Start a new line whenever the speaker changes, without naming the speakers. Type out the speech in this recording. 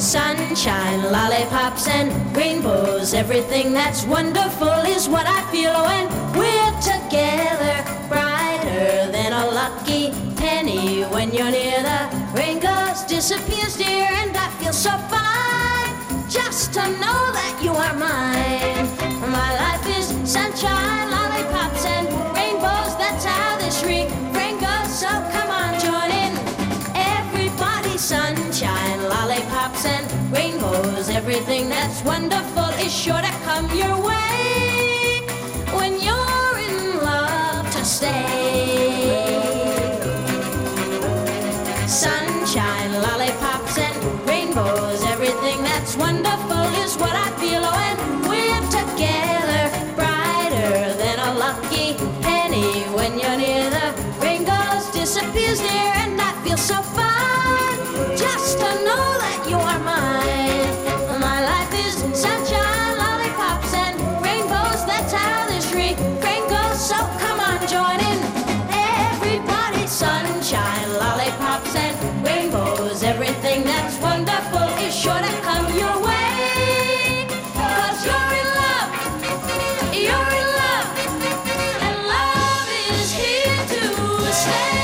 Sunshine, lollipops, and rainbows. Everything that's wonderful is what I feel when we're together. Brighter than a lucky penny when you're near. The rain goes, disappears, dear, and I feel so fine just to know that you are mine. My life is sunshine, lollipops, and rainbows. That's how this refrain goes. So come on, join in. Everybody, sunshine, lollipops, and rainbows. Everything that's wonderful is sure to come your way when you're in love to stay. Sunshine, lollipops, and rainbows. Everything that's wonderful is what I feel when we're together. Brighter than a lucky penny when you're near. The rain goes, disappears, dear, and I feel so fine just to know that you are mine. My life is sunshine, lollipops, and rainbows. That's how this refrain goes. So come on, join in. Everybody, sunshine, lollipops, and rainbows. Everything that's wonderful is sure to come your way. 'Cause you're in love, and love is here to stay.